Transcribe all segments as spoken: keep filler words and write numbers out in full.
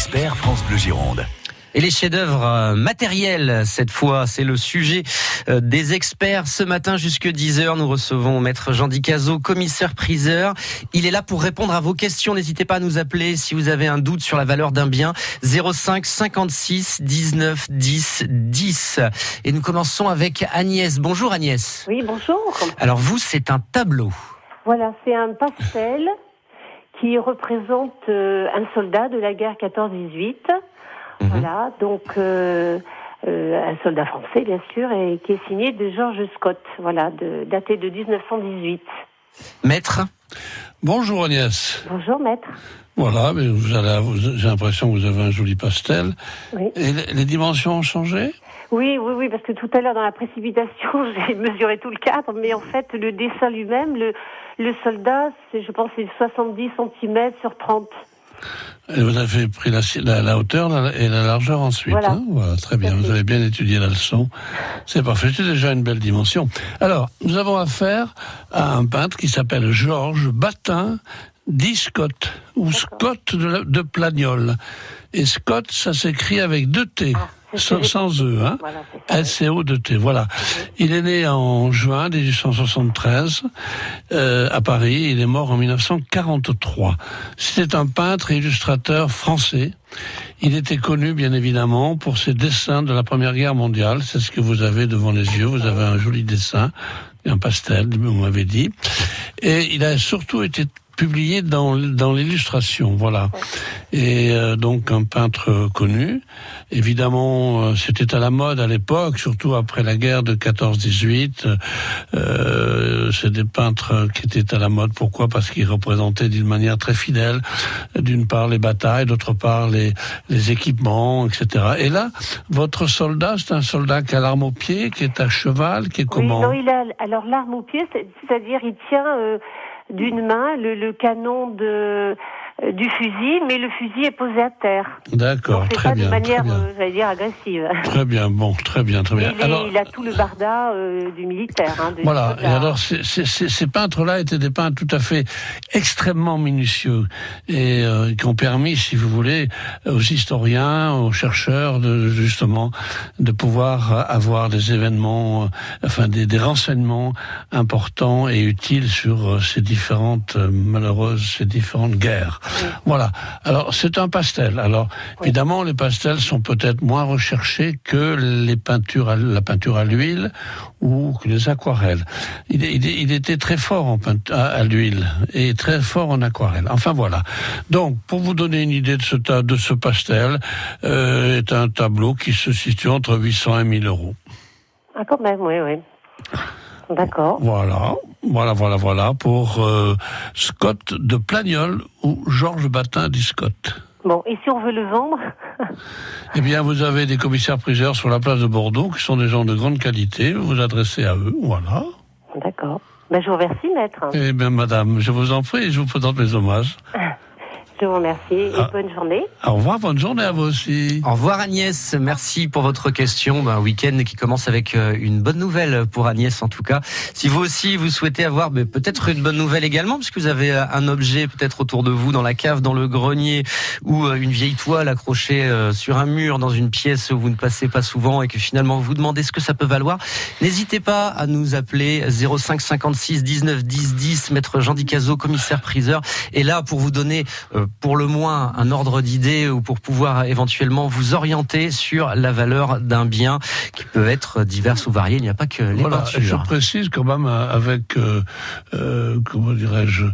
experts France Bleu Gironde. Et les chefs-d'œuvre matériels, cette fois, c'est le sujet des experts. Ce matin, jusque dix heures, nous recevons Maître Jean Dicazo, commissaire-priseur. Il est là pour répondre à vos questions. N'hésitez pas à nous appeler si vous avez un doute sur la valeur d'un bien. zéro cinq cinquante-six dix-neuf dix dix. Et nous commençons avec Agnès. Bonjour Agnès. Oui, bonjour. Alors vous, c'est un tableau. Voilà, c'est un pastel qui représente euh, un soldat de la guerre quatorze dix-huit. Mmh. Voilà, donc euh, euh, un soldat français, bien sûr, et qui est signé de George Scott, voilà, de, daté de dix-neuf cent dix-huit. Maître. Bonjour Agnès. Bonjour Maître. Voilà, mais vous allez, vous, j'ai l'impression que vous avez un joli pastel. Oui. Et les, les dimensions ont changé ? Oui, oui, oui, parce que tout à l'heure, dans la précipitation, j'ai mesuré tout le cadre, mais en fait, le dessin lui-même, le, le soldat, c'est, je pense, c'est soixante-dix centimètres sur trente. Et vous avez pris la, la, la hauteur la, et la largeur ensuite. Voilà, hein voilà, très bien. Vous avez bien étudié la leçon. C'est parfait. C'est déjà une belle dimension. Alors, nous avons affaire à un peintre qui s'appelle Georges Batin dit Scott, ou D'accord. Scott de, la, de Plagnol. Et Scott, ça s'écrit avec deux T. Ah. Sans, sans E, hein. Voilà, S C O deux T, voilà. Oui. Il est né en juin dix-huit cent soixante-treize euh, à Paris. Il est mort en dix-neuf cent quarante-trois. C'était un peintre et illustrateur français. Il était connu, bien évidemment, pour ses dessins de la Première Guerre mondiale. C'est ce que vous avez devant les yeux. Vous avez un joli dessin, un pastel, vous m'avez dit. Et il a surtout été publié dans dans l'illustration, voilà. Et euh, donc un peintre connu. Évidemment, euh, c'était à la mode à l'époque, surtout après la guerre de quatorze dix-huit. Euh, c'est des peintres qui étaient à la mode. Pourquoi ? Parce qu'ils représentaient d'une manière très fidèle, d'une part les batailles, d'autre part les les équipements, et cetera. Et là, votre soldat, c'est un soldat qui a l'arme au pied, qui est à cheval, qui est comment ? Oui, non, il a alors l'arme au pied, c'est-à-dire il tient euh, d'une main le, le canon de euh, du fusil, mais le fusil est posé à terre. D'accord, donc, c'est très pas bien. de manière, euh, j'allais dire, agressive. Très bien, bon, très bien, très bien. Il, est, alors, il a tout le barda euh, du militaire. Hein, de voilà, et alors c'est, c'est, c'est, ces peintres-là étaient des peintres tout à fait extrêmement minutieux et euh, qui ont permis, si vous voulez, aux historiens, aux chercheurs, de justement, de pouvoir avoir des événements, euh, enfin des, des renseignements importants et utiles sur euh, ces différentes euh, malheureuses, ces différentes guerres. Oui. Voilà. Alors c'est un pastel. Alors oui. Évidemment, les pastels sont peut-être moins recherchés que les peintures, à, la peinture à l'huile ou que les aquarelles. Il, il, il était très fort en peinture, à, à l'huile et très fort en aquarelle. Enfin voilà. Donc, pour vous donner une idée de ce, de ce pastel, euh, est un tableau qui se situe entre huit cents et mille euros. Ah, quand même, oui, oui. D'accord. Voilà, voilà, voilà, voilà, pour euh, Scott de Plagnol ou Georges Batin dit Scott. Bon, et si on veut le vendre ? Eh bien, vous avez des commissaires-priseurs sur la place de Bordeaux qui sont des gens de grande qualité. Vous vous adressez à eux, voilà. D'accord. Ben, je vous remercie, maître. Eh bien, madame, je vous en prie, je vous présente mes hommages. Je vous remercie et ah. bonne journée. Au revoir, bonne journée à vous aussi. Au revoir Agnès, merci pour votre question. Un week-end qui commence avec une bonne nouvelle pour Agnès en tout cas. Si vous aussi vous souhaitez avoir mais peut-être une bonne nouvelle également, parce que vous avez un objet peut-être autour de vous, dans la cave, dans le grenier, ou une vieille toile accrochée sur un mur dans une pièce où vous ne passez pas souvent et que finalement vous vous demandez ce que ça peut valoir, n'hésitez pas à nous appeler zéro cinq cinquante-six dix-neuf dix dix. Maître Jean Dicazo, commissaire-priseur, est là pour vous donner euh, pour le moins un ordre d'idée ou pour pouvoir éventuellement vous orienter sur la valeur d'un bien qui peut être diverse ou variée. Il n'y a pas que les voilà, peintures. Je précise quand même avec, euh, euh, comment dirais-je,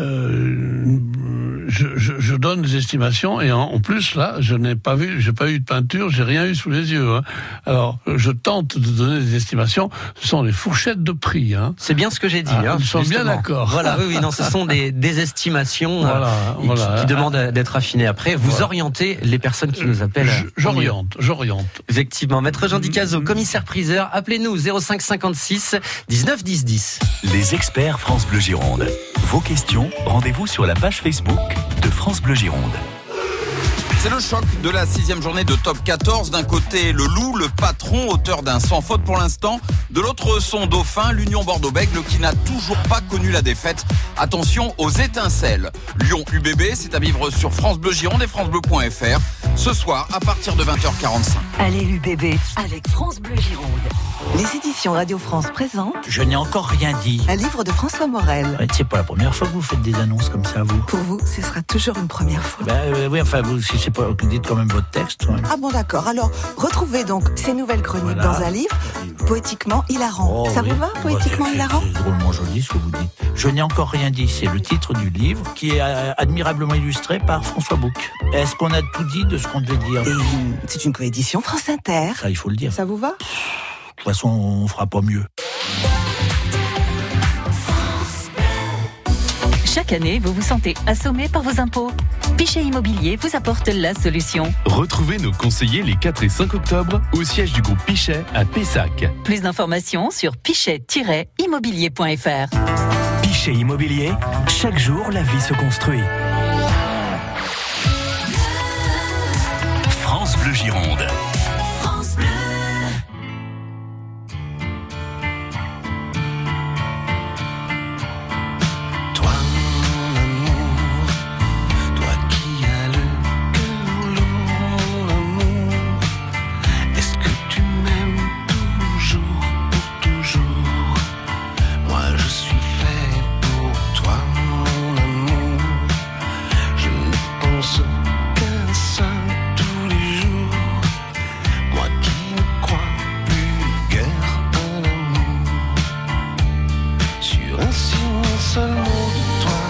euh, je, je, je donne des estimations et en, en plus là, je n'ai pas vu, j'ai pas eu de peinture, j'ai rien eu sous les yeux. Hein. Alors, je tente de donner des estimations. Ce sont des fourchettes de prix. Hein. C'est bien ce que j'ai dit. Ah, hein, nous sommes bien d'accord. Voilà, oui, oui, non, ce sont des, des estimations voilà, euh, voilà. qui, qui demandent d'être affinées après. Vous voilà. orientez les personnes qui nous appellent. J'oriente, j'oriente. Effectivement. Maître Jean Dicazo, commissaire-priseur, appelez-nous zéro cinq cinquante-six dix-neuf dix dix. Les experts France Bleu Gironde. Vos questions, rendez-vous sur la page Facebook de France Bleu Gironde. C'est le choc de la sixième journée de Top quatorze. D'un côté, le loup, le patron, auteur d'un sans faute pour l'instant. De l'autre, son dauphin, l'Union Bordeaux-Bègles, qui n'a toujours pas connu la défaite. Attention aux étincelles. Lyon U B B, c'est à vivre sur France Bleu Gironde et francebleu point f r. Ce soir, à partir de vingt heures quarante-cinq. Allez l'U B B avec France Bleu Gironde. Les éditions Radio France présentent Je n'ai encore rien dit. un livre de François Morel. Ouais, c'est pas la première fois que vous faites des annonces comme ça, vous. Pour vous, ce sera toujours une première fois. Bah euh, oui, enfin, vous, si c'est pas, vous dites quand même votre texte. Ouais. Ah bon, d'accord. Alors, retrouvez donc ces nouvelles chroniques Voilà. dans un livre poétiquement hilarant. Oh, Ça oui. vous va, poétiquement Bah, c'est- hilarant C'est drôlement joli ce que vous dites. Je n'ai encore rien dit, c'est le titre du livre qui est euh, admirablement illustré par François Bouc. Est-ce qu'on a tout dit de ce qu'on devait dire? Et c'est une coédition France Inter. Ça, il faut le dire. Ça vous va? De toute façon, on fera pas mieux. Chaque année, vous vous sentez assommé par vos impôts. Pichet Immobilier vous apporte la solution. Retrouvez nos conseillers les quatre et cinq octobre au siège du groupe Pichet à Pessac. Plus d'informations sur pichet tiret immobilier point f r. Pichet Immobilier, chaque jour la vie se construit. France Bleu Gironde. Toi, mon amour, toi qui as le cœur lourd, mon amour, est-ce que tu m'aimes toujours, pour toujours? Moi je suis fait pour toi, mon amour, je ne pense qu'à ça tous les jours. Moi qui ne crois plus guère à l'amour, sur un signe seulement de toi,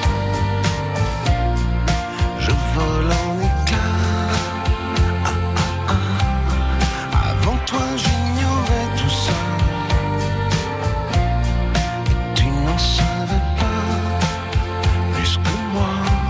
je vole en éclats. Ah, ah, ah. Avant toi j'ignorais tout ça, et tu n'en savais pas plus que moi.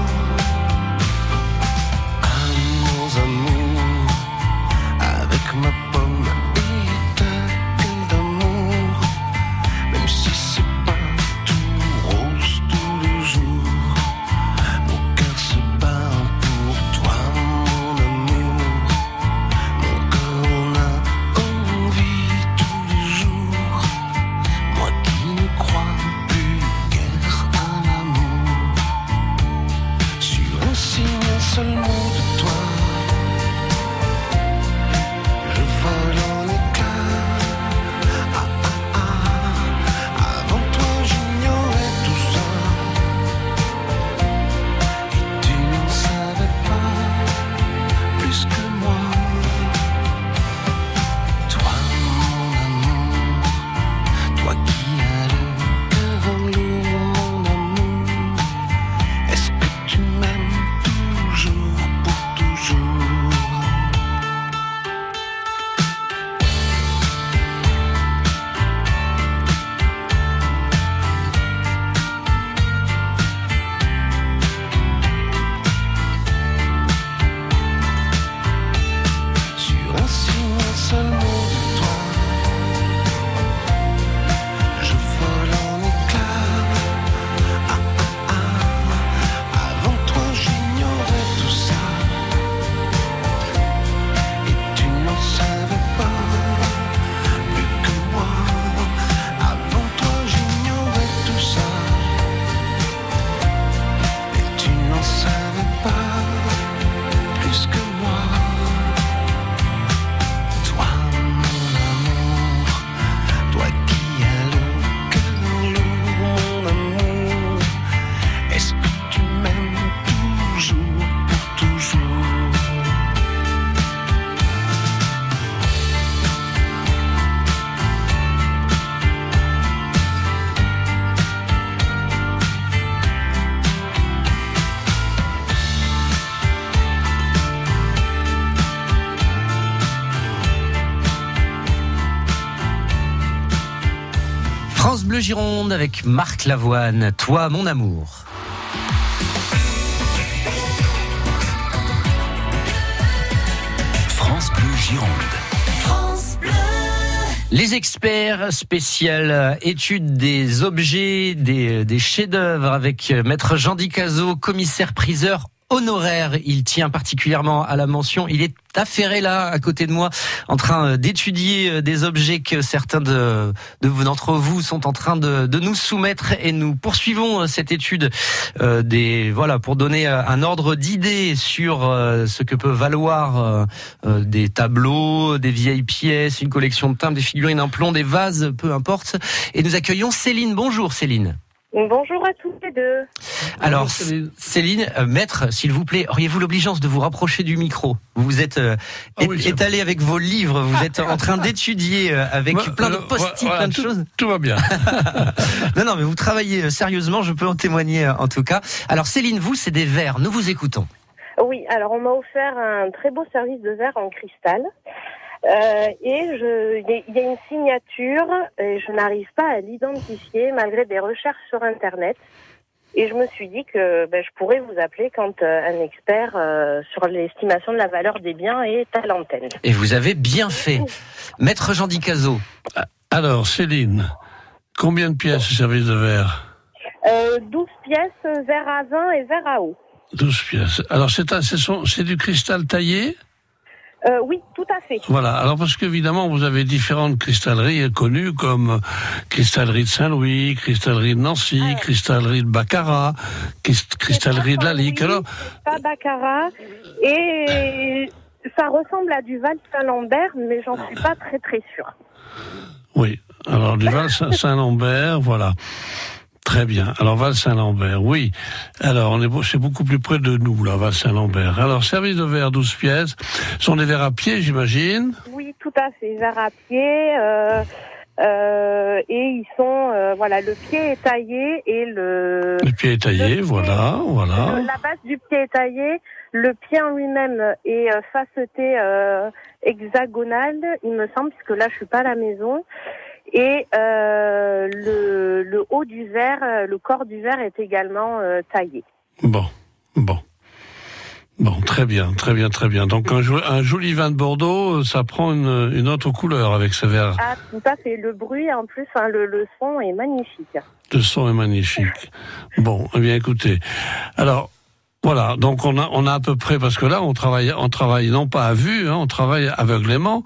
Amours, amours, avec ma pomme et ta gueule d'amour, même si c'est pas tout rose tous les jours, mon cœur se bat pour toi, mon amour, mon corps en a envie tous les jours, moi qui ne crois plus guère à l'amour, sur un signe seulement de toi, je vole en éclats. Ah, ah, ah. Avant toi j'ignorais tout ça, et tu n'en savais pas plus que moi. Toi mon amour, toi qui as le cœur lourd, mon amour, est-ce que tu m'aimes toujours, pour toujours? Sur un signe seulement de toi, je vole en éclats. Ah, ah, ah. Avant toi j'ignorais tout ça, et tu n'en savais pas plus que moi. Avant toi j'ignorais tout ça, et tu n'en savais pas plus que moi. Toi mon amour, toi qui as le cœur lourd, mon amour, est-ce que tu m'aimes toujours, pour toujours? France Bleu Gironde avec Marc Lavoine, Toi mon amour. France Bleu Gironde. Les experts spécial étude des objets, des, des chefs-d'œuvre avec Maître Jean Dicazot, commissaire priseur honoraire. Il tient particulièrement à la mention. Il est affairé là, à côté de moi, en train d'étudier des objets que certains de, de d'entre vous sont en train de, de nous soumettre, et nous poursuivons cette étude euh, des voilà pour donner un ordre d'idées sur euh, ce que peut valoir euh, euh, des tableaux, des vieilles pièces, une collection de timbres, des figurines en plomb, des vases, peu importe. Et nous accueillons Céline. Bonjour Céline. Bonjour à tous les deux. Alors Bonjour, Céline, Céline euh, maître, s'il vous plaît, auriez-vous l'obligeance de vous rapprocher du micro? Vous vous êtes euh, ah oui, é- étalé bon. avec vos livres, vous êtes en train d'étudier euh, avec moi, plein de post-it, voilà, plein de tout, choses. Tout va bien. non, non, mais vous travaillez sérieusement, je peux en témoigner en tout cas. Alors Céline, vous, c'est des verres, nous vous écoutons. Oui, alors on m'a offert un très beau service de verre en cristal. Euh, et je, il y, y a une signature et je n'arrive pas à l'identifier malgré des recherches sur Internet. Et je me suis dit que ben, je pourrais vous appeler quand euh, un expert euh, sur l'estimation de la valeur des biens est à l'antenne. Et vous avez bien fait. Maître Jean Dicazo. Alors Céline, combien de pièces ce service de verre? euh, douze pièces, verre à vin et verre à eau. douze pièces. Alors c'est, un, c'est, son, c'est du cristal taillé? Euh, oui, tout à fait. Voilà. Alors parce qu'évidemment, vous avez différentes cristalleries connues comme cristallerie de Saint-Louis, cristallerie de Nancy, ah ouais. cristallerie de Baccarat, cristallerie de la Ligue. Alors, pas Baccarat. Et ça ressemble à du Val Saint-Lambert, mais j'en suis pas très très sûre. Oui. Alors du Val Saint-Lambert, voilà. Très bien. Alors Val-Saint-Lambert, oui. Alors on est, c'est beaucoup plus près de nous là, Val-Saint-Lambert. Alors service de verre, douze pièces. Ce sont des verres à pied, j'imagine. Oui, tout à fait. Verres à pied. Euh, euh, et ils sont, euh, voilà, le pied est taillé et le. Le pied est taillé, le pied, voilà, voilà. Le, la base du pied est taillée. Le pied en lui-même est euh, faceté euh, hexagonal, il me semble, puisque là je suis pas à la maison. Et euh, le, le haut du verre, le corps du verre est également euh, taillé. Bon, bon. Bon, très bien, très bien, très bien. Donc un, un joli vin de Bordeaux, ça prend une, une autre couleur avec ce verre. Ah, tout à fait. Le bruit, en plus, hein, le, le son est magnifique. Le son est magnifique. Bon, eh bien écoutez, alors... Voilà, donc on a on a à peu près, parce que là on travaille on travaille non pas à vue, hein, on travaille aveuglément,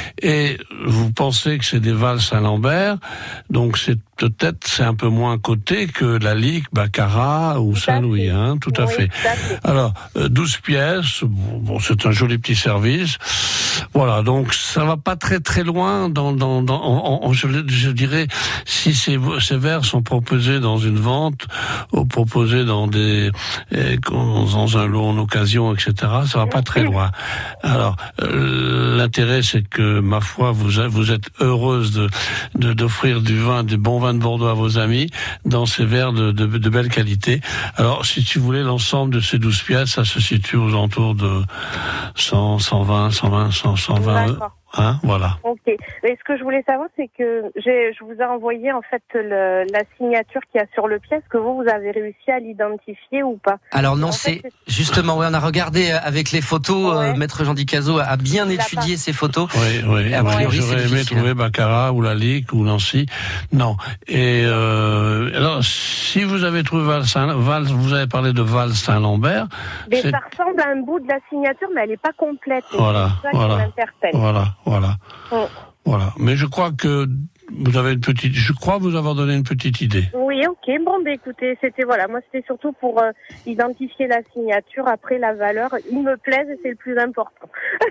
et vous pensez que c'est des Val Saint-Lambert, donc c'est peut-être c'est un peu moins coté que la Ligue, Baccarat ou tout Saint-Louis, hein, tout à oui, fait. Tout à fait. Alors douze pièces, bon c'est un joli petit service, voilà, donc ça va pas très très loin dans dans dans en, en, je, je dirais si ces ces verres sont proposés dans une vente ou proposés dans des eh, dans un lot en occasion, et cetera, ça va pas très loin. Alors, euh, l'intérêt, c'est que, ma foi, vous, vous êtes heureuse de, de, d'offrir du vin, des bons vins de Bordeaux à vos amis, dans ces verres de, de, de belle qualité. Alors, si tu voulais, l'ensemble de ces douze pièces, ça se situe aux alentours de cent, cent vingt, cent vingt, cent, cent vingt. D'accord. Hein, voilà. Ok. Mais ce que je voulais savoir, c'est que j'ai, je vous ai envoyé en fait le, la signature qu'il y a sur le pied. Est-ce que vous, vous avez réussi à l'identifier ou pas? Alors non, c'est, fait, c'est justement, oui, on a regardé avec les photos. Ouais. Euh, Maître Jean Dicazo a bien étudié pas. ces photos. Oui, oui. A priori, j'aurais aimé trouver Baccarat ou la Ligue ou Nancy. Non. Et euh, alors, si vous avez trouvé Val Saint, Val, vous avez parlé de Val Saint-Lambert. Mais ça ressemble à un bout de la signature, mais elle n'est pas complète. Voilà. C'est ça voilà. qui m'interpelle. Voilà. Voilà. Mm. Voilà. Mais je crois que vous avez une petite, je crois vous avoir donné une petite idée. Oui, ok. Bon, ben écoutez, c'était voilà, moi c'était surtout pour euh, identifier la signature. Après la valeur, il me plaise et c'est le plus important.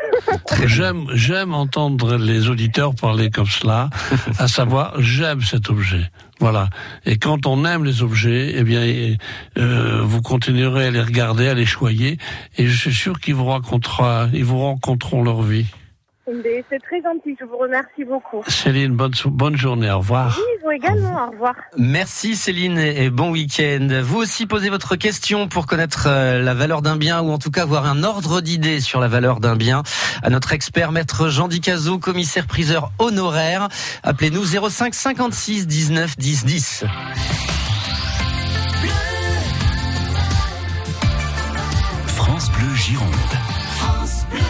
j'aime, j'aime entendre les auditeurs parler comme cela, à savoir j'aime cet objet. Voilà. Et quand on aime les objets, eh bien, euh, vous continuerez à les regarder, à les choyer, et je suis sûr qu'ils vous raconteront, ils vous rencontreront leur vie. C'est très gentil, je vous remercie beaucoup. Céline, bonne, bonne journée, au revoir. Oui, vous également, au revoir. Merci Céline et bon week-end. Vous aussi posez votre question pour connaître la valeur d'un bien ou en tout cas avoir un ordre d'idée sur la valeur d'un bien à notre expert Maître Jean Dicazo, commissaire priseur honoraire. Appelez-nous zéro cinq cinquante-six dix-neuf dix dix. France Bleu Gironde. France Bleu.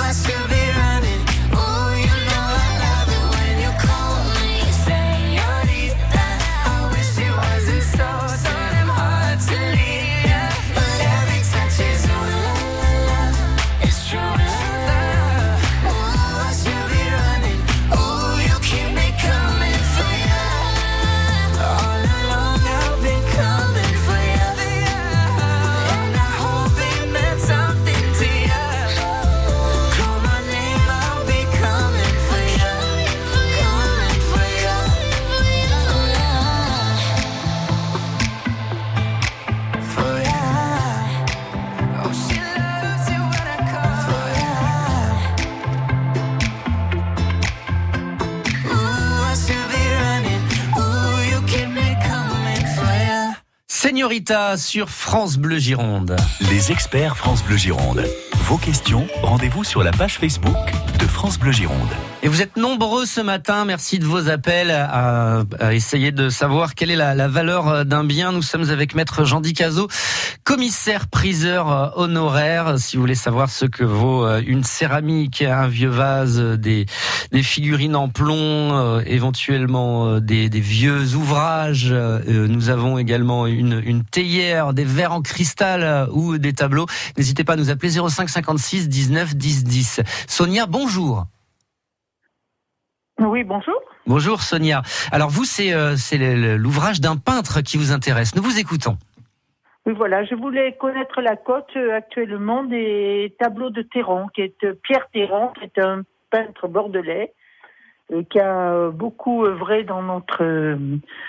I should be running. Oh, you know I love it when you call me señorita. I wish it wasn't so, so damn hard to leave ya. But every touch is ooh la la la, it's true love. Oh, I should be running. Oh, you keep me coming for ya. All along I've been coming for ya. And I hope it meant something to ya. Call my name, I'll be coming for ya. Coming for ya. For ya. Oh, she loves it when I call for ya. Ooh, I should be running. Ooh, you keep me coming for ya. Señorita sur France Bleu Gironde. Les experts France Bleu Gironde. Vos questions, rendez-vous sur la page Facebook de France Bleu Gironde. Et vous êtes nombreux ce matin, merci de vos appels, à, à essayer de savoir quelle est la, la valeur d'un bien. Nous sommes avec Maître Jean-Di Cazot, commissaire priseur honoraire. Si vous voulez savoir ce que vaut une céramique, un vieux vase, des, des figurines en plomb, euh, éventuellement euh, des, des vieux ouvrages. Euh, nous avons également une, une théière, des verres en cristal euh, ou des tableaux. N'hésitez pas à nous appeler zéro cinq cinquante-six dix-neuf dix dix. Sonia, bonjour. Oui, bonjour. Bonjour Sonia. Alors vous, c'est, euh, c'est le- l'ouvrage d'un peintre qui vous intéresse. Nous vous écoutons. Oui, voilà, je voulais connaître la cote euh, actuellement des tableaux de Théron, qui est euh, Pierre Théron, qui est un peintre bordelais, euh, qui a euh, beaucoup œuvré dans notre euh,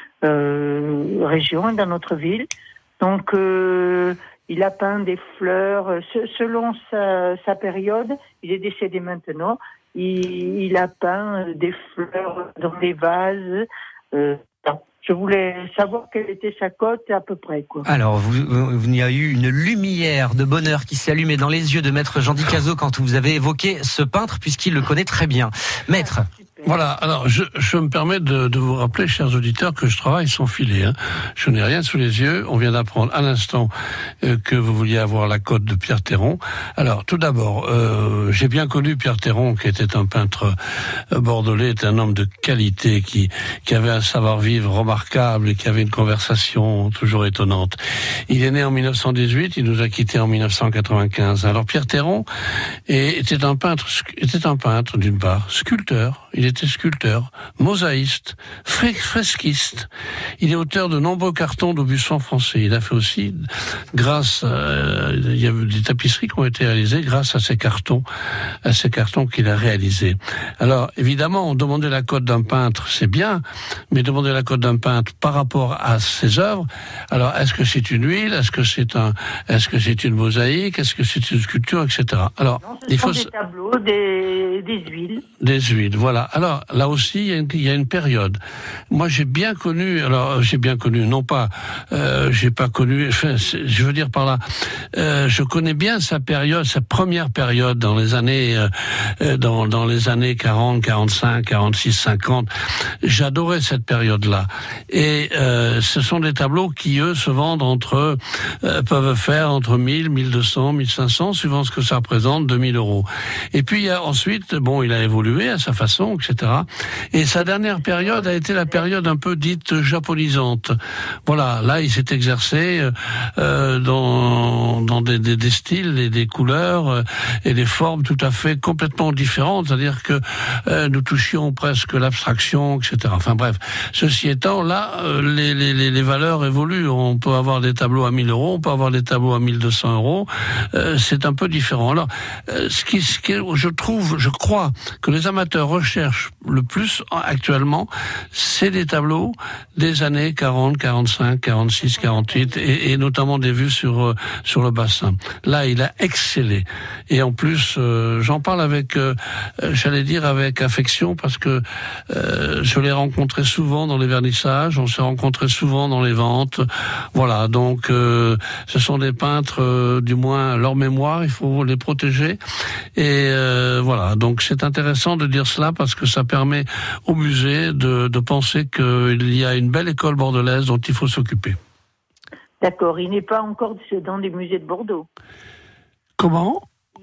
euh, région, dans notre ville. Donc, euh, il a peint des fleurs, euh, se- selon sa, sa période, il est décédé maintenant, il, il a peint euh, des fleurs dans des vases. Euh, je voulais savoir quelle était sa cote à peu près, quoi. Alors, vous, vous, il y a eu une lumière de bonheur qui s'est allumée dans les yeux de Maître Jean-Di Cazot quand vous avez évoqué ce peintre, puisqu'il le connaît très bien. Maître. Voilà, alors je, je me permets de, de vous rappeler, chers auditeurs, que je travaille sans filet. Hein. Je n'ai rien sous les yeux. On vient d'apprendre à l'instant euh, que vous vouliez avoir la cote de Pierre Théron. Alors, tout d'abord, euh, j'ai bien connu Pierre Théron, qui était un peintre euh, bordelais, était un homme de qualité, qui, qui avait un savoir-vivre remarquable et qui avait une conversation toujours étonnante. Il est né en mille neuf cent dix-huit, il nous a quittés en mille neuf cent quatre-vingt-quinze. Alors, Pierre Théron est- était un peintre, était un peintre d'une part, sculpteur. Il était sculpteur, mosaïste, fre- fresquiste. Il est auteur de nombreux cartons d'Aubusson français. Il a fait aussi, grâce, à, il y a eu des tapisseries qui ont été réalisées grâce à ces cartons, à ces cartons qu'il a réalisés. Alors, évidemment, demander la cote d'un peintre, c'est bien, mais demander la cote d'un peintre par rapport à ses œuvres, alors, est-ce que c'est une huile? Est-ce que c'est un, est-ce que c'est une mosaïque? Est-ce que c'est une sculpture, et cetera. Alors, Non, ce il sont faut des s- tableaux, des, des huiles. des huiles, voilà. Alors là aussi, il y a une, il y a une période. Moi, j'ai bien connu. Alors, j'ai bien connu, non pas, euh, j'ai pas connu. Enfin, c'est- je veux dire par là, euh, je connais bien sa période, sa première période dans les années, euh, euh, dans dans les années quarante, quarante-cinq, quarante-six, cinquante. J'adorais cette période-là. Et euh, ce sont des tableaux qui eux se vendent entre, euh, peuvent faire entre mille, mille deux cents, mille cinq cents, suivant ce que ça représente, deux mille euros. Et puis il y a ensuite, bon, il a évolué à sa façon, et cetera. Et sa dernière période a été la période un peu dite japonisante. Voilà, là il s'est exercé euh, dans dans des, des, des styles et des couleurs euh, et des formes tout à fait complètement différentes. C'est-à-dire que euh, nous touchions presque l'abstraction, et cetera. Enfin bref, ceci étant, là euh, les, les les les valeurs évoluent. On peut avoir des tableaux à mille euros, on peut avoir des tableaux à mille deux cents euros. Euh, c'est un peu différent. Alors, euh, ce qui, ce qui, je trouve, je crois que les amateurs recherchent le plus actuellement, c'est des tableaux des années quarante, quarante-cinq, quarante-six, quarante-huit et, et notamment des vues sur euh, sur le bassin. Là, il a excellé. Et en plus, euh, j'en parle avec, euh, j'allais dire avec affection parce que euh, je l'ai rencontré souvent dans les vernissages, on s'est rencontré souvent dans les ventes. Voilà, donc euh, ce sont des peintres, euh, du moins leur mémoire, il faut les protéger. Et euh, voilà, donc c'est intéressant de dire cela parce que ça permet au musée de, de penser qu'il y a une belle école bordelaise dont il faut s'occuper. D'accord, il n'est pas encore dans des musées de Bordeaux. Comment ?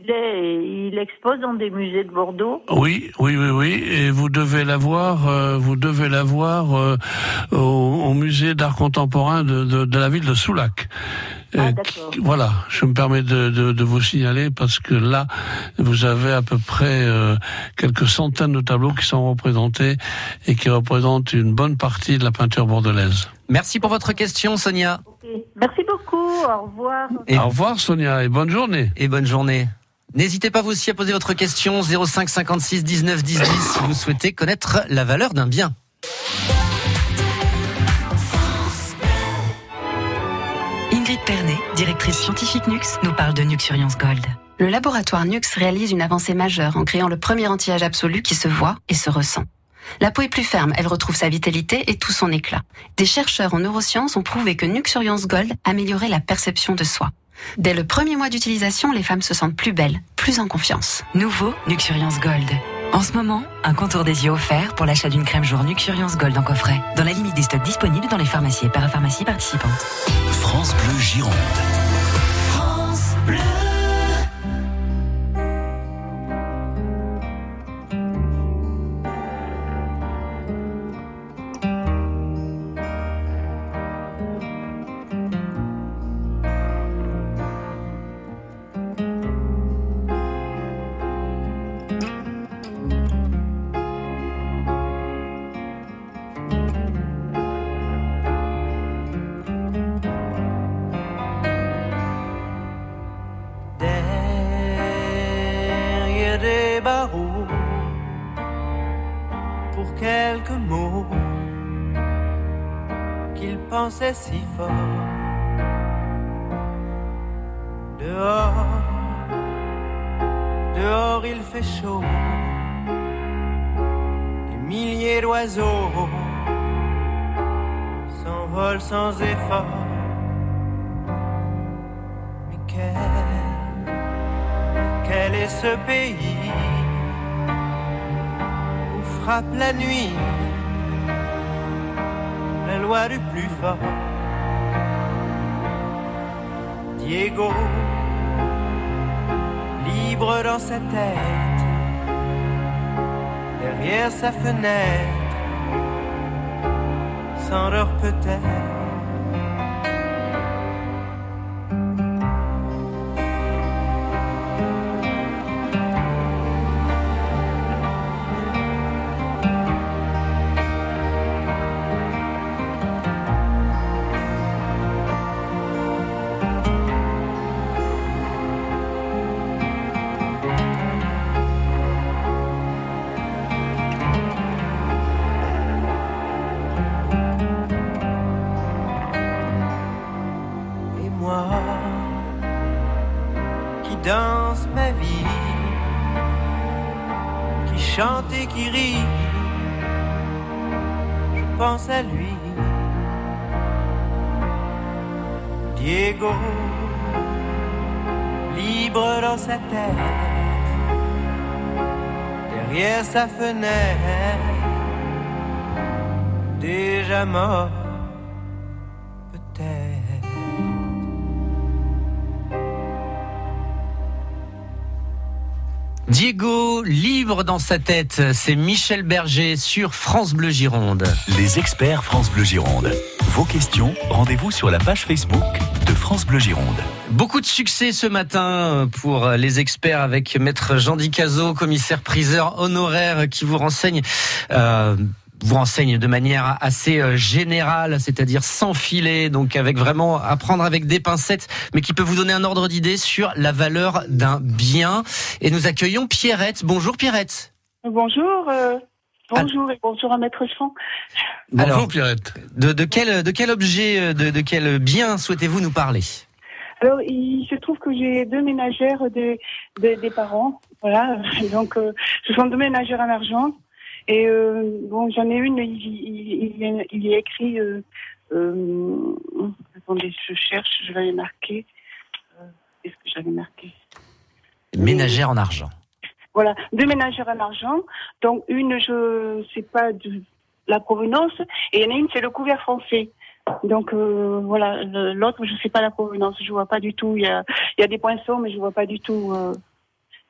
il, est, il expose dans des musées de Bordeaux. Oui, oui, oui, oui. Et vous devez l'avoir, euh, vous devez l'avoir euh, au, au musée d'art contemporain de, de, de la ville de Soulac. Ah, Euh, d'accord. qui- voilà, je me permets de, de, de vous signaler parce que là, vous avez à peu près euh, quelques centaines de tableaux qui sont représentés et qui représentent une bonne partie de la peinture bordelaise. Merci pour votre question, Sonia. Okay. Merci beaucoup. Au revoir. Et, Au revoir, Sonia, et bonne journée. et bonne journée. N'hésitez pas vous aussi à poser votre question zéro cinq cinquante-six dix-neuf dix dix si vous souhaitez connaître la valeur d'un bien. Ingrid Pernet, directrice scientifique Nux, nous parle de Nuxuriance Gold. Le laboratoire Nux réalise une avancée majeure en créant le premier anti-âge absolu qui se voit et se ressent. La peau est plus ferme, elle retrouve sa vitalité et tout son éclat. Des chercheurs en neurosciences ont prouvé que Nuxuriance Gold améliorait la perception de soi. Dès le premier mois d'utilisation, les femmes se sentent plus belles, plus en confiance. Nouveau Nuxuriance Gold. En ce moment, un contour des yeux offert pour l'achat d'une crème jour Nuxuriance Gold en coffret, dans la limite des stocks disponibles dans les pharmacies et parapharmacies participantes. France Bleu Gironde. France Bleu. Derrière des barreaux, pour quelques mots qu'il pensait si fort. Dehors, dehors il fait chaud, des milliers d'oiseaux s'envolent sans effort. Mais quel, quel est ce pays où frappe la nuit la loi du plus fort? Diego, libre dans sa tête, derrière sa fenêtre, s'endort peut-être. Danse ma vie, qui chante et qui rit, je pense à lui. Diego, libre dans sa tête, derrière sa fenêtre, déjà mort. Diego, libre dans sa tête, c'est Michel Berger sur France Bleu Gironde. Les experts France Bleu Gironde. Vos questions, rendez-vous sur la page Facebook de France Bleu Gironde. Beaucoup de succès ce matin pour les experts avec Maître Jean Dicazo, commissaire priseur honoraire qui vous renseigne... Euh, vous renseigne de manière assez générale, c'est-à-dire sans filet, donc avec vraiment à prendre avec des pincettes, mais qui peut vous donner un ordre d'idée sur la valeur d'un bien. Et nous accueillons Pierrette. Bonjour Pierrette. Bonjour. Euh, bonjour et bonjour à Maître Jean. Bonjour Alors, Pierrette. De, de quel de quel objet, de, de quel bien souhaitez-vous nous parler? Alors, il se trouve que j'ai deux ménagères des des, des parents, voilà. Donc, euh, ce sont deux ménagères en argent. Et euh, bon, j'en ai une, il, il, il, il y a écrit, euh, euh, attendez, je cherche, je vais les marquer. Euh, Qu'est-ce que j'avais marqué? Ménagère en argent. Voilà, deux ménagères en argent. Donc une, je sais pas de la provenance, et il y en a une, c'est le couvert français. Donc euh, voilà, l'autre, je sais pas la provenance, je vois pas du tout. Il y a, il y a des poinçons, mais je vois pas du tout. Euh,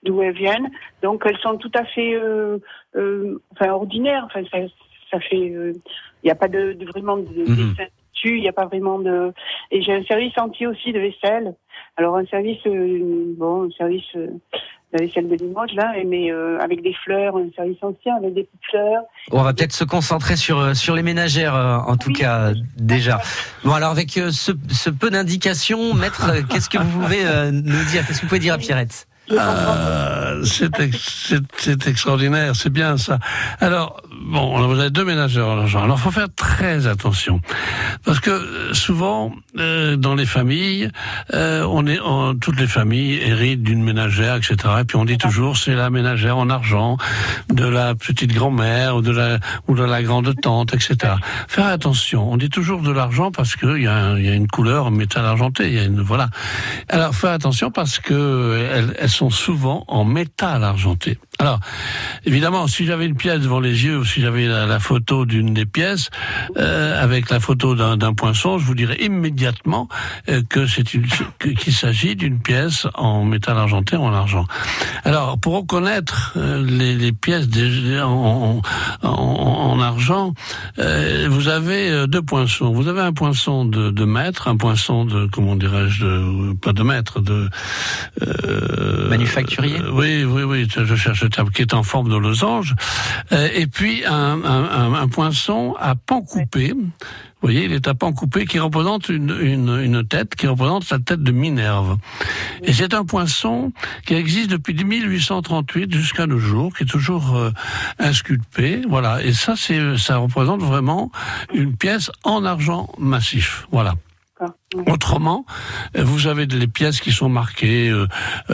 d'où elles viennent. Donc elles sont tout à fait, euh, euh, enfin ordinaires. Enfin ça, ça fait, il euh, n'y a pas de, de vraiment de Mmh. dessin dessus. Il n'y a pas vraiment de. Et j'ai un service entier aussi de vaisselle. Alors un service, euh, bon, un service. Euh, la vaisselle de Limoges, là, mais euh, avec des fleurs, un service ancien avec des petites fleurs. On va peut-être se concentrer sur sur les ménagères, euh, en tout oui. cas déjà. Bon, alors avec euh, ce, ce peu d'indications, maître, euh, qu'est-ce que vous pouvez euh, nous dire? Qu'est-ce que vous pouvez dire à Pierrette? Euh, c'est, ex- c'est, c'est extraordinaire, c'est bien ça. Alors, bon, vous avez deux ménagères en argent. Alors, faut faire très attention. Parce que souvent, euh, dans les familles, euh, on est, on, toutes les familles héritent d'une ménagère, et cetera. Et puis on dit toujours, c'est la ménagère en argent de la petite grand-mère ou de la, ou de la grande-tante, et cetera. Faire attention. On dit toujours de l'argent parce que il y a, un, il y a une couleur métal argenté. Il y a une, voilà. Alors, faire attention parce que elles, elles sont souvent en métal argenté. Alors, évidemment, si j'avais une pièce devant les yeux, ou si j'avais la, la photo d'une des pièces, euh, avec la photo d'un, d'un poinçon, je vous dirais immédiatement euh, que c'est une, que, qu'il s'agit d'une pièce en métal argenté ou en argent. Alors, pour reconnaître euh, les, les pièces des, en, en, en argent, euh, vous avez deux poinçons. Vous avez un poinçon de, de mètre, un poinçon de, comment dirais-je, de, pas de mètre, de... Euh, manufacturier. euh, Oui, oui, oui, je cherche le terme, qui est en forme de losange, euh, et puis un, un, un, un poinçon à pan coupé. Vous voyez, il est à pan coupé qui représente une, une, une tête, qui représente la tête de Minerve. Et c'est un poinçon qui existe depuis mille huit cent trente-huit jusqu'à nos jours, qui est toujours euh, insculpé. Voilà. Et ça, c'est, ça représente vraiment une pièce en argent massif. Voilà. Autrement, vous avez des pièces qui sont marquées, euh,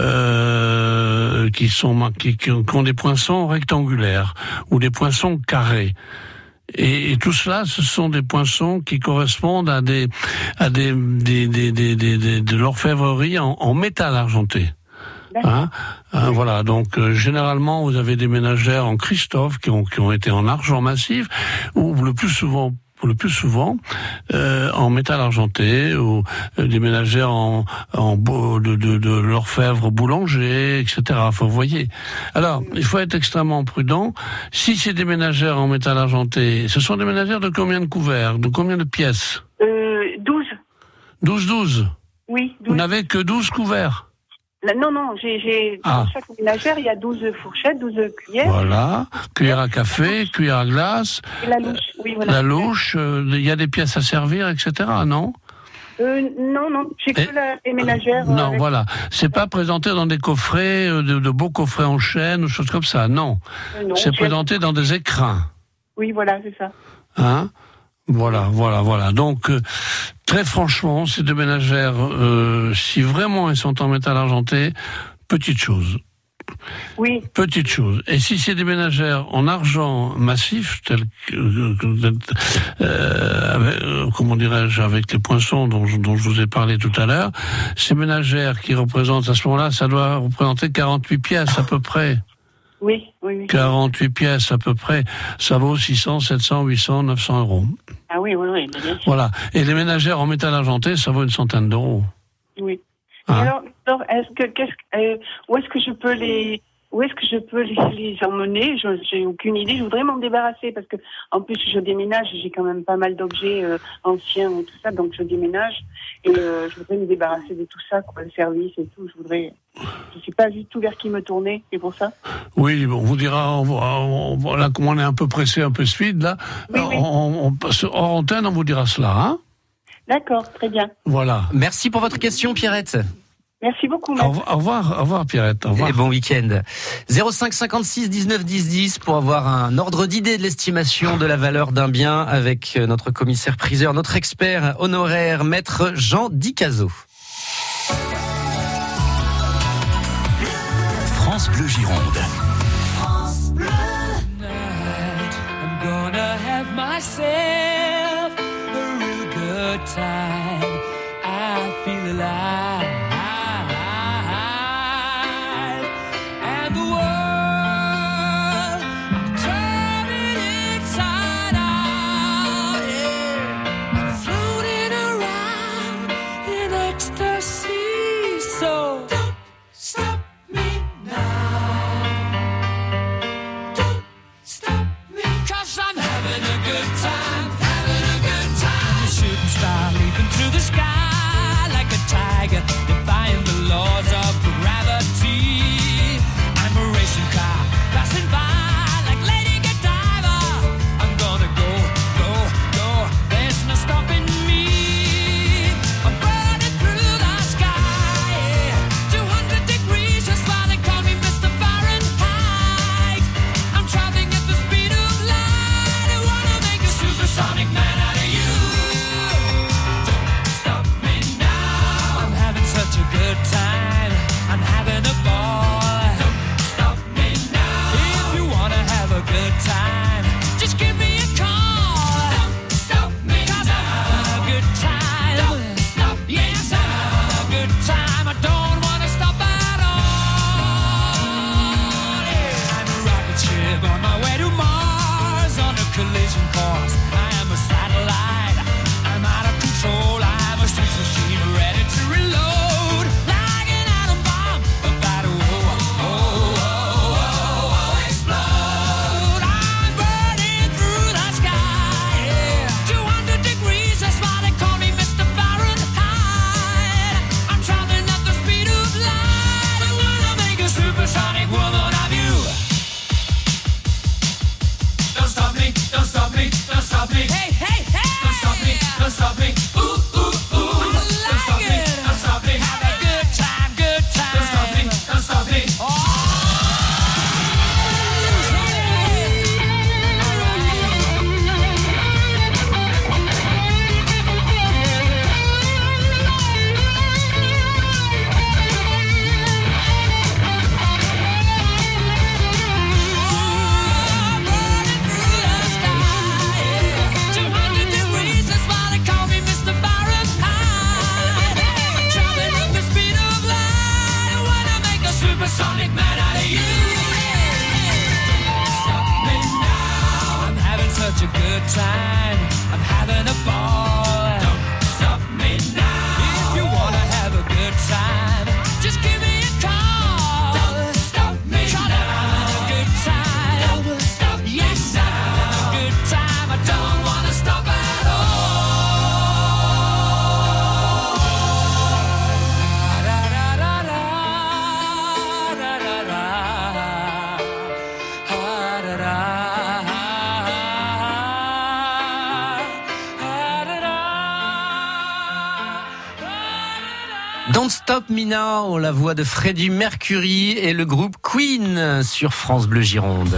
euh, qui sont marquées, qui ont, qui ont des poinçons rectangulaires ou des poinçons carrés. Et, et tout cela, ce sont des poinçons qui correspondent à des, à des, des, des, des, des, des de l'orfèvrerie en, en métal argenté. Hein, hein, voilà. Donc euh, généralement, vous avez des ménagères en Christophe qui ont, qui ont été en argent massif, ou le plus souvent. le plus souvent euh, en métal argenté ou euh, des ménagères en, en de, de, de l'orfèvre boulanger, et cetera. Enfin, vous voyez. Alors, il faut être extrêmement prudent. Si c'est des ménagères en métal argenté, ce sont des ménagères de combien de couverts, de combien de pièces? Euh, douze. douze, douze. Oui, douze. Vous n'avez que douze couverts? Non, non, j'ai, j'ai ah. dans chaque ménagère, il y a douze fourchettes, douze cuillères. Voilà, cuillère à café, cuillère à glace. Et la louche, oui, voilà. La louche, euh, il y a des pièces à servir, et cetera, non? Euh, non, non, j'ai que la, les ménagères. Non, avec... voilà. C'est pas présenté dans des coffrets, euh, de, de beaux coffrets en chêne, ou choses comme ça, non. Euh, non c'est présenté dans des écrins. Oui, voilà, c'est ça. Hein? Voilà, voilà, voilà. Donc, euh, très franchement, ces deux ménagères, euh, si vraiment elles sont en métal argenté, petite chose. Oui. Petite chose. Et si c'est des ménagères en argent massif, tel que, euh, euh, avec, euh, comment dirais-je, avec les poinçons dont, dont je vous ai parlé tout à l'heure, ces ménagères qui représentent à ce moment-là, ça doit représenter quarante-huit pièces à peu près. Oui, oui, oui. quarante-huit pièces à peu près, ça vaut six cents, sept cents, huit cents, neuf cents euros. Ah oui, oui, oui, bien sûr. Voilà. Et les ménagères en métal argenté, ça vaut une centaine d'euros. Oui. Hein? Alors, alors, est-ce que, qu'est-ce, euh, où est-ce que je peux les, où est-ce que je peux les, les emmener? Je, j'ai aucune idée. Je voudrais m'en débarrasser parce que, en plus, je déménage. J'ai quand même pas mal d'objets euh, anciens et tout ça, donc je déménage et euh, je voudrais me débarrasser de tout ça, quoi, le service et tout. Je voudrais. Je sais pas du tout vers qui me tourner. C'est pour ça. Oui, bon, on vous dira. On, on, on, là, comme on est un peu pressé, un peu speed, là, oui, oui. On, on passe hors antenne, on vous dira cela, hein? D'accord, très bien. Voilà. Merci pour votre question, Pierrette. Merci beaucoup. Au revoir, au revoir, au revoir Pierrette. Au revoir. Et bon week-end. zéro cinq cinquante-six dix-neuf dix dix pour avoir un ordre d'idée de l'estimation de la valeur d'un bien avec notre commissaire priseur, notre expert honoraire, maître Jean Dicazo. France Bleu Gironde. France Bleu. I'm gonna have myself a real good time. I feel alive. Stop me now. Don't Stop Me Now, la voix de Freddie Mercury et le groupe Queen sur France Bleu Gironde.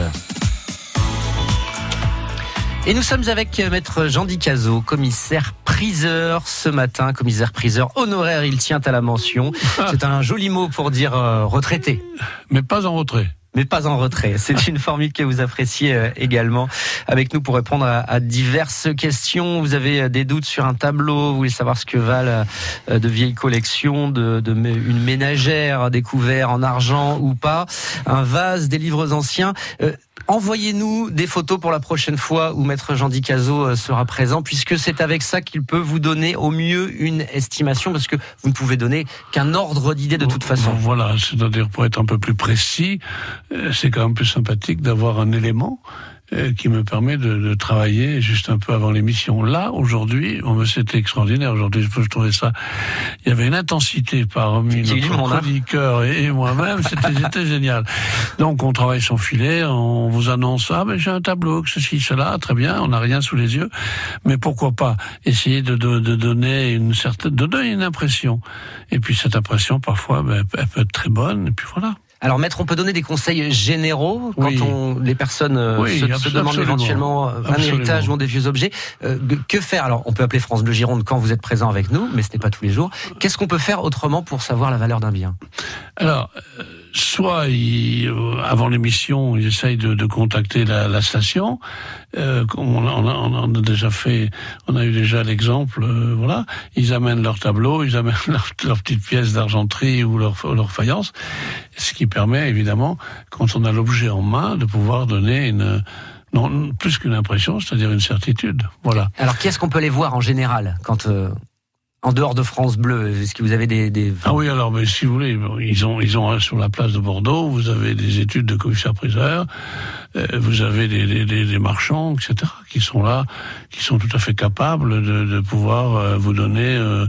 Et nous sommes avec maître Jean Dicazot, commissaire priseur ce matin, commissaire priseur honoraire, il tient à la mention. C'est un joli mot pour dire euh, retraité. Mais pas en retrait. Mais pas en retrait. C'est une formule que vous appréciez euh, également avec nous pour répondre à, à diverses questions. Vous avez des doutes sur un tableau, vous voulez savoir ce que valent euh, de vieilles collections, de, de une ménagère découverte en argent ou pas, un vase, des livres anciens. Euh, Envoyez-nous des photos pour la prochaine fois où maître Jean Dicazot sera présent, puisque c'est avec ça qu'il peut vous donner au mieux une estimation, parce que vous ne pouvez donner qu'un ordre d'idée de toute façon. Voilà, c'est-à-dire pour être un peu plus précis, c'est quand même plus sympathique d'avoir un élément qui me permet de, de travailler juste un peu avant l'émission. Là, aujourd'hui, oh, c'était extraordinaire. Aujourd'hui, je trouvais ça. Il y avait une intensité parmi notre chroniqueur et, et moi-même. C'était, c'était génial. Donc, on travaille son filet. On vous annonce ah ben j'ai un tableau, que ceci, cela, très bien. On n'a rien sous les yeux, mais pourquoi pas essayer de, de, de donner une certaine, de donner une impression. Et puis cette impression, parfois, ben, elle peut être très bonne. Et puis voilà. Alors, maître, on peut donner des conseils généraux quand oui. on, les personnes oui, se, se demandent éventuellement un absolument. héritage ou des vieux objets. Euh, que faire? Alors, on peut appeler France Bleu Gironde quand vous êtes présent avec nous, mais ce n'est pas tous les jours. Qu'est-ce qu'on peut faire autrement pour savoir la valeur d'un bien? Alors, euh, soit il, euh, avant l'émission, ils essayent de, de contacter la, la station. Euh, on, on, a, on a déjà fait, on a eu déjà l'exemple. Euh, voilà, ils amènent leur tableau, ils amènent leur, leur petite pièce d'argenterie ou leur, leur faïence, ce qui permet évidemment, quand on a l'objet en main, de pouvoir donner une non plus qu'une impression, c'est-à-dire une certitude. Voilà. Alors, qui est-ce qu'on peut les voir en général quand euh... en dehors de France Bleu? Est-ce que vous avez des, des... Ah oui, alors, mais si vous voulez, ils ont, ils ont sur la place de Bordeaux, vous avez des études de commissaires-priseurs, euh, vous avez des, des, des, des marchands, et cetera, qui sont là, qui sont tout à fait capables de, de pouvoir euh, vous donner euh,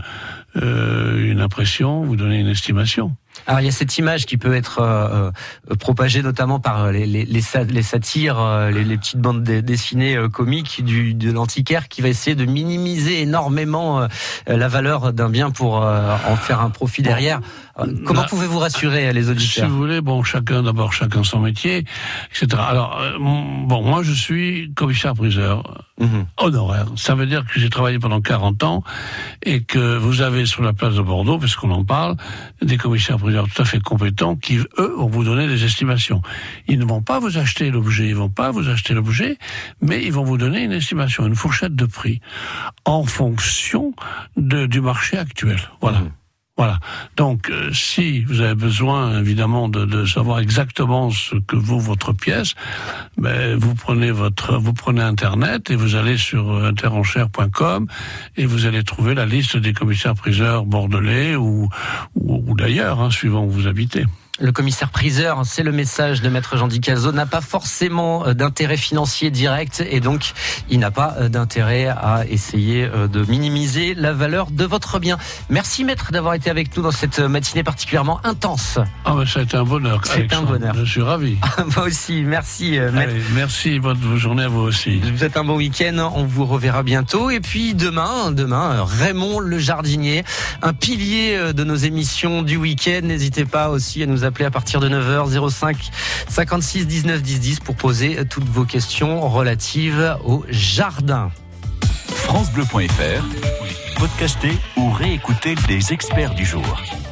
euh, une impression, vous donner une estimation. Alors il y a cette image qui peut être euh, euh, propagée notamment par les, les, les, les satires, euh, les, les petites bandes dessinées euh, comiques du, de l'antiquaire qui va essayer de minimiser énormément euh, la valeur d'un bien pour euh, en faire un profit derrière. Euh, comment bah, pouvez-vous rassurer les auditeurs? Si vous voulez, bon, chacun d'abord, chacun son métier, et cetera. Alors, euh, bon, moi je suis commissaire-priseur mmh. honoraire. Ça veut dire que j'ai travaillé pendant quarante ans et que vous avez sur la place de Bordeaux, puisqu'on en parle, des commissaires-priseurs tout à fait compétents qui, eux, vont vous donner des estimations. Ils ne vont pas vous acheter l'objet, ils vont pas vous acheter l'objet, mais ils vont vous donner une estimation, une fourchette de prix, en fonction de, du marché actuel. Voilà. Mmh. Voilà. Donc, euh, si vous avez besoin, évidemment, de, de savoir exactement ce que vaut votre pièce, ben, vous prenez votre, vous prenez Internet et vous allez sur interenchères point com et vous allez trouver la liste des commissaires-priseurs bordelais ou, ou, ou d'ailleurs, hein, suivant où vous habitez. Le commissaire-priseur, c'est le message de maître Jean Dicazot, n'a pas forcément d'intérêt financier direct et donc il n'a pas d'intérêt à essayer de minimiser la valeur de votre bien. Merci maître d'avoir été avec nous dans cette matinée particulièrement intense. Ah ben ça a été un bonheur. C'est Alexandre. un bonheur. Je suis ravi. Moi aussi, merci maître. Allez, merci, bonne journée à vous aussi. Je vous souhaite un bon week-end, on vous reverra bientôt et puis demain, demain, Raymond le jardinier, un pilier de nos émissions du week-end. N'hésitez pas aussi à nous appeler à partir de neuf heures, zéro cinq cinquante-six dix-neuf dix dix pour poser toutes vos questions relatives au jardin. francebleu point fr, podcaster ou réécouter les experts du jour.